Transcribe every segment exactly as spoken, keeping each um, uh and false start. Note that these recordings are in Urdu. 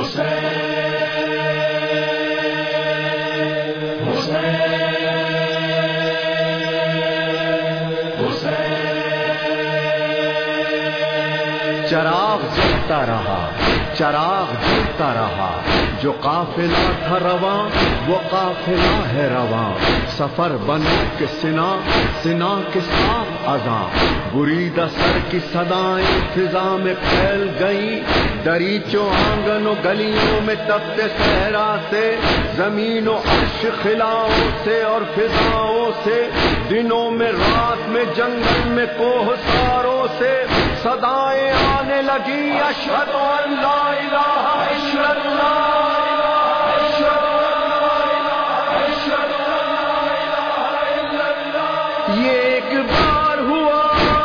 چراغ جلتا رہا، چراغ جلتا رہا، جو قافلہ تھا رواں وہ قافلہ ہے رواں، سفر بنا کے سنا سنا کے ساتھ اذاں، بریدہ سر کی صدائیں فضا میں پھیل گئی، دریچوں آنگن و گلیوں میں تپتے صحرا سے، زمین و عرش خلاؤں سے اور فضاؤں سے، دنوں میں رات میں جنگل میں کوہ ساروں سے صدائیں آنے لگی، اشہد ان لا الہ الا اللہ، یہ ایک بار ہوا،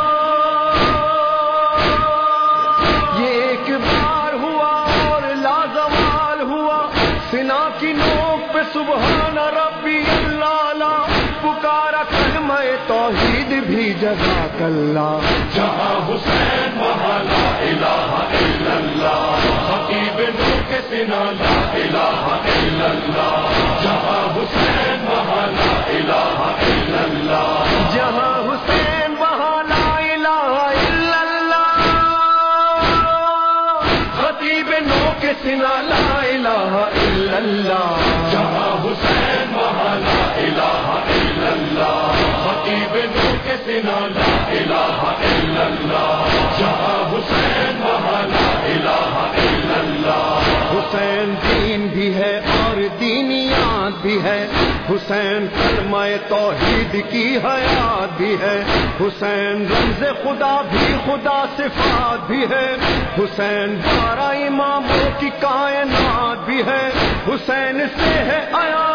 یہ ایک بار ہوا اور لازوال ہوا، سنا کی نوک پہ سبحان ربی اللہ، پکارا کلمہ توحید بھی جزاک اللہ، جہاں حسین وہاں لا الہ الا اللہ، خطیب نور کے سنا لا الہ الا اللہ، جہاں حسین وہاں لا الہ الا اللہ، جہاں حسین وہاں لا الہ الا اللہ، خطیب نو کے سنا لا الہ الا اللہ، جہاں حسین وہاں لا الہ الا اللہ، خطیب نور کے سنا لا الہ الا اللہ، جہاں حسین وہاں لا الہ الا اللہ، حسین دین بھی ہے اور دینیات بھی ہے، حسین کلمہ توحید کی حیات بھی ہے، حسین رمز خدا بھی خدا صفات بھی ہے، حسین بارہ اماموں کی کائنات بھی ہے، حسین سے ہے آیا،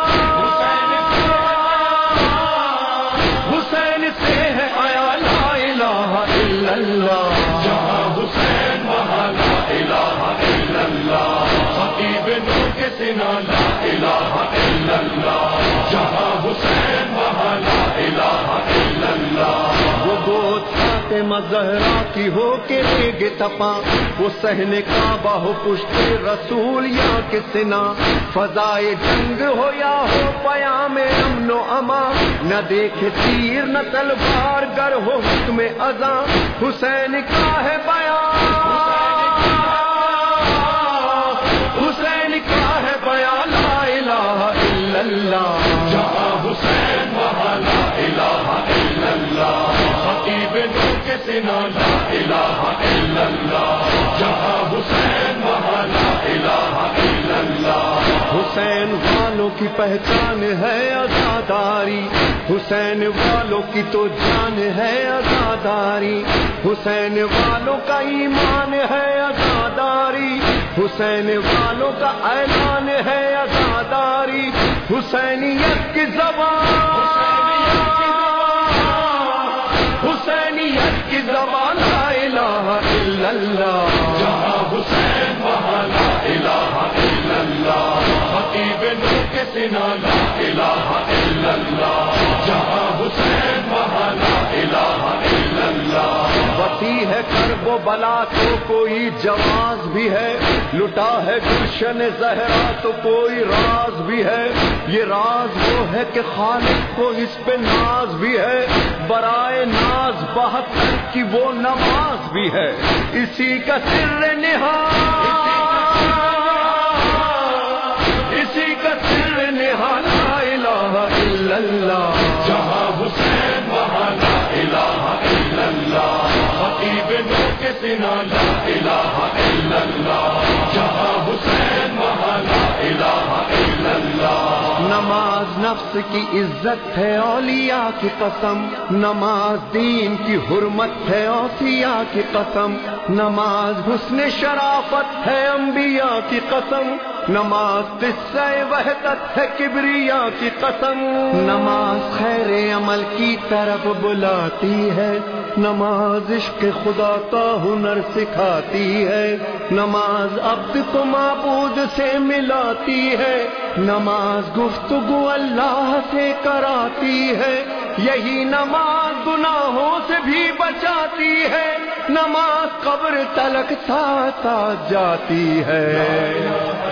حسین سے ہے آیا لا الہ الا اللہ، جہاں حسین وہاں لا الہ الا اللہ، خطیب نور کے سنا لا الہ الا اللہ، جہاں حسین وہاں لا الہ الا اللہ، وہ گود فاطمہ زہرا کی ہو کے ریگ تپا، وہ صحن کعبہ ہو پشت رسول یا کے سنا، فضائے جنگ ہو یا ہو پیام امن و امان، نہ دیکھے تیر نہ تلوار گر ہو حکم اذاں، حسین کا ہے بیان، حسین کا ہے بیان لا الہ الا اللہ، جہاں حسین وہاں لا الہ الا اللہ، خطیب نور کے سنا لا الہ الا اللہ، جہاں حسین وہاں لا الہ الا اللہ، حسین والوں کی پہچان ہے عزاداری، حسین والوں کی تو جان ہے عزاداری، حسین والوں کا ایمان ہے عزاداری، حسین والوں کا اعلان ہے عزاداری، حسینیت کی زبان، حسینیت کی زبان لا الہ الا اللہ، جہاں حسین وہاں لا الہ الا اللہ، خطیب نور کے سنا لا الہ الا اللہ، جہاں حسین وہاں لا الہ الا اللہ، وسیع ہے کرب و بلا تو کوئی جواز بھی ہے، لٹا ہے گلشن زہرا تو کوئی راز بھی ہے، یہ راز وہ ہے کہ خالق کو اس پہ ناز بھی ہے، برائے ناز بہتر کی وہ نماز بھی ہے، اسی کا سر نہاد، اسی کا سر نہاد لا الہ الا اللہ، جہاں حسین وہاں لا الہ الا اللہ، خطیب نور کے سنا لا الہ الا اللہ، جہاں حسین وہاں لا الہ الا اللہ، نماز نفس کی عزت ہے اولیاء کی قسم، نماز دین کی حرمت ہے اوصیاء کی قسم، نماز حسن شرافت ہے انبیاء کی قسم، نماز قصہ وحدت ہے کبریا کی قسم، نماز خیر عمل کی طرف بلاتی ہے، نماز عشق خدا کا ہنر سکھاتی ہے، نماز عبد کو معبود سے ملاتی ہے، نماز گفتگو اللہ سے کراتی ہے، یہی نماز گناہوں سے بھی بچاتی ہے، نماز قبر تلک ساتھ ساتھ جاتی ہے۔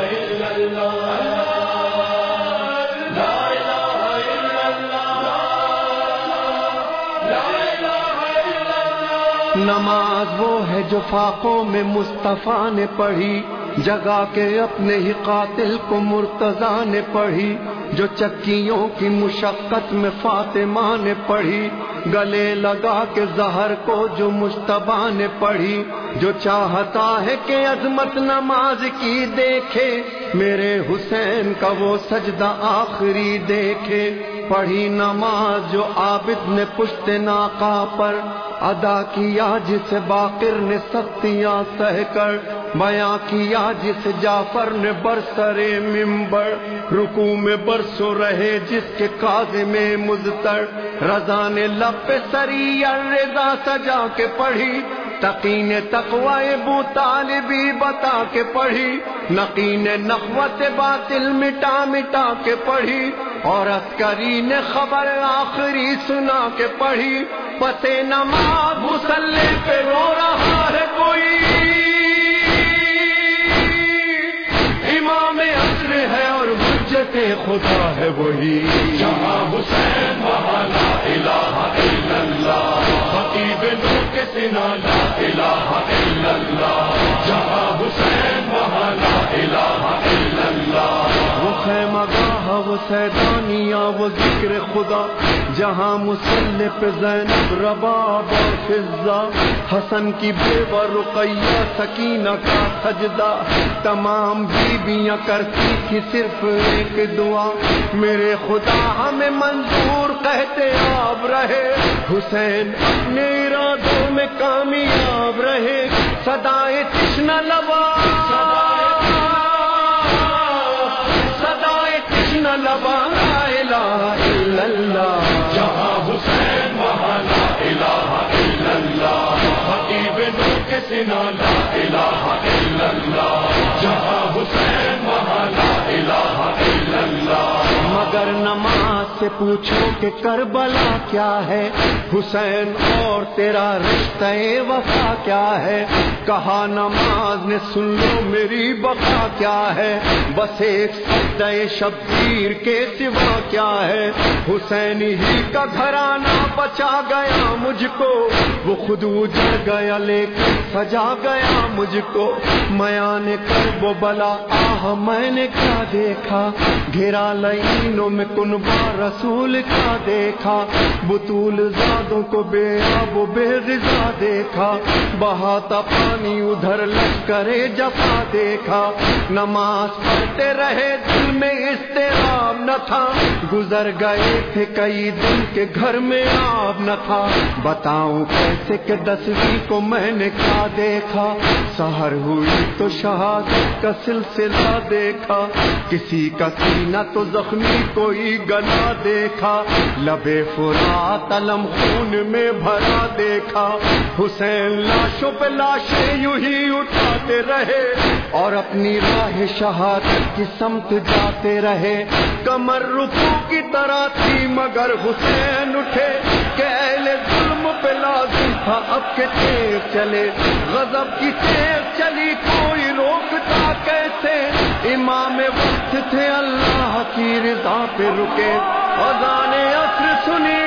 نماز وہ ہے جو فاقوں میں مصطفیٰ نے پڑھی، جگا کے اپنے ہی قاتل کو مرتضیٰ نے پڑھی، جو چکیوں کی مشقت میں فاطمہ نے پڑھی، گلے لگا کے زہر کو جو مجتبیٰ نے پڑھی، جو چاہتا ہے کہ عظمت نماز کی دیکھے، میرے حسین کا وہ سجدہ آخری دیکھے، پڑھی نماز جو عابد نے پشت ناقہ پر ادا کیا، جسے باقر نے سختیاں سہ کر بیاں کیا، جس جعفر نے برسرے ممبر رکوع میں برسوں رہے، جس کے کاظم میں مضطر رضا نے لب پہ سری الرضا سجا کے پڑھی، تقی نے تقوی ابو طالبی بتا کے پڑھی، نقی نے نخوت باطل مٹا مٹا کے پڑھی، اور عسکری نے خبر آخری سنا کے پڑھی، پتے نماز مصلی پہ رو رہا ہے کوئی، امام عصر ہے اور حجت خدا ہے وہی، جہاں حسین وہاں لا الہ الا اللہ، خطیب نور کے سنا لا الہ الا اللہ، جہاں حسین وہاں لا الہ الا اللہ، وہ خیمہ گاہ وہ سیدانیہ وہ ذکر خدا، جہاں مصلی پہ زینب رباب اور فضہ، حسن کی بیوہ رقیہ سکینہ کا سجدہ، تمام بیویاں کرتی تھی صرف ایک دعا، میرے خدا ہمیں منظور کہتے آپ رہے، حسین اپنے ارادوں میں کامیاب رہے، صدائے تشنہ لبا صدائے تشنہ لبا لا الہ الا اللہ، جہاں حسین وہاں لا الہ الا اللہ، خطیب نور کے سنا لا الہ الا اللہ، جہاں حسین وہاں لا الہ الا اللہ، مگر نماز سے پوچھو کہ کربلا کیا ہے، حسین اور تیرا رشتہ وفا کیا ہے، کہا نماز نے سن لو میری بقا کیا ہے، بس ایک سجدہ شبیر کے سوا کیا ہے، حسین ہی کا گھرانہ بچا گیا مجھ کو، وہ خود اجڑ گیا لیکن سجا گیا مجھ کو، میان کرب و بلا آہ میں نے کیا دیکھا، گھرا لعینوں میں کنبہ رسول کا دیکھا، بطول زادوں کو بے آب و بے غذا دیکھا، بہاتا پانی ادھر لشکر جفا دیکھا، نماز پڑھتے رہے دل میں اضطراب نہ تھا، گزر گئے تھے کئی دن کے گھر میں آب نہ تھا، بتاؤں کیسے کہ دسویں کو میں نے کیا دیکھا، سحر ہوئی تو شہادت کا سلسلہ دیکھا، کسی کا سینہ تو زخمی کوئی گلا دیکھا، لبے فرات علم خون میں بھرا دیکھا، حسین لاشوں پہ لاشیں یوں ہی اٹھاتے رہے اور اپنی راہ شہادت کی سمت جاتے رہے، کمر رکوع کی طرح تھی مگر حسین اٹھے کہ اہل ظلم پہ لازم تھا اب کے تیر چلے، غضب کی تیر چلی کوئی روکتا کیسے، امام وقت تھے اللہ کی رضا پہ رکے، اذان عصر سنی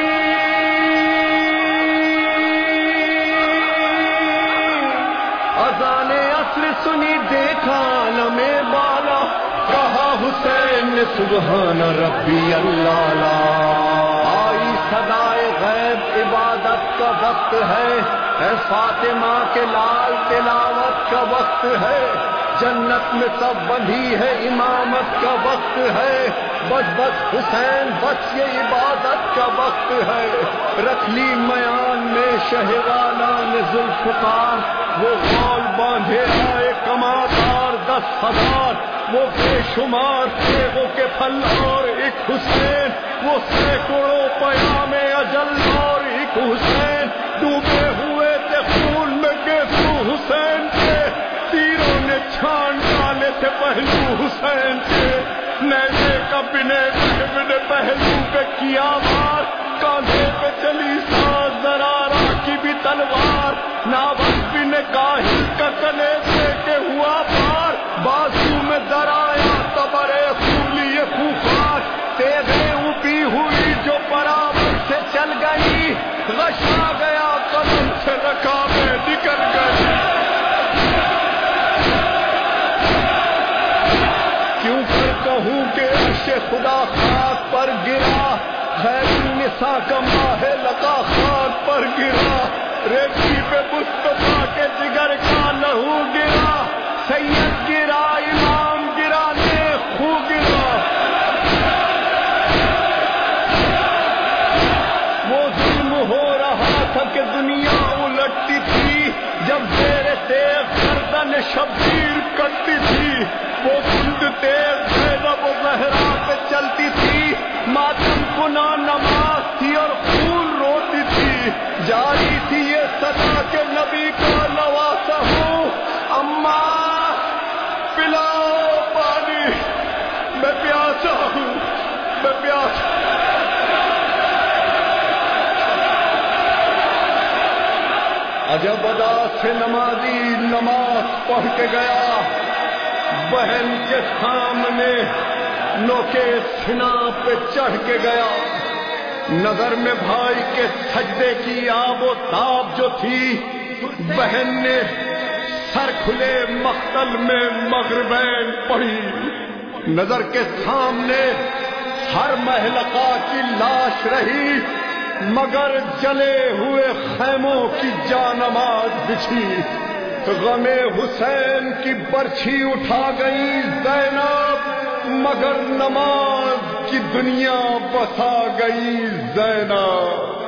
اذان عصر سنی دیکھا عالم بالا، کہا حسین نے سبحان ربی اللہ لا، آئی صدائے غیب عبادت کا وقت ہے، اے فاطمہ کے لال تلاوت کا وقت ہے، جنت میں سب بندھی ہے امامت کا وقت ہے، بس بس حسین بس یہ عبادت کا وقت ہے، رکھ لی میان میں شہوالا نے ذوالفقار، وہ غول باندھے آئے کمادار دس ہزار، وہ بے شمار تیغوں کے پھل اور ایک حسین، وہ سینکڑوں پیام اجل اور ایک حسین، ڈوبے ہوئے تھے خون میں گیسو حسین کے، تیروں نے چھان ڈالے تھے پہلو حسین کے، نیزے کا بنے بنے پہلو پہ کیا وار، کاندھے پہ چلی ساز زرارہ کی بھی تلوار، ناوک بن کاہل کا کلے سے کے ہوا پار، بازو میں درایا تبرے خولی خوفار، تیغیں اوپی ہوئی جو برابر سے چل گئی، غشا گیا قدم سے رکھ کعبے نکل گئے. کیوں کر کہوں کہ عرش خدا خاک پر گرا، خیر النساء کا ماہ لقا خاک پر گرا، ریتی پہ مصطفیٰ کے جگر کا لہو گرا، سید گرا امام گرا نیک خو گرا. وہ ظلم ہو رہا تھا کہ دنیا الٹتی تھی، جب زیر تیغ گردن شبیر کٹتی تھی، وہ کند تیغ زینب و زہرا پہ چلتی تھی، ماتم کنا نماز تھی اور خون روتی تھی، جاری تھی یہ صدا کہ نبی کا نواسا ہوں. اماں پلاؤ پانی، میں پیاسا ہوں، میں پیاسا. عجب ادا سے نمازی نماز پڑھ کے گیا، بہن کے سامنے نوکے سنا پہ چڑھ کے گیا، نظر میں بھائی کے سجدے کی آب و تاب جو تھی، بہن نے سر کھلے مقتل میں مغربین پڑھی. نظر کے سامنے ہر محلقہ کی لاش رہی، مگر جلے ہوئے خیموں کی جانماز بچھی. غم حسین کی برچھی اٹھا گئی زینب، مگر نماز کی دنیا بسا گئی زینب.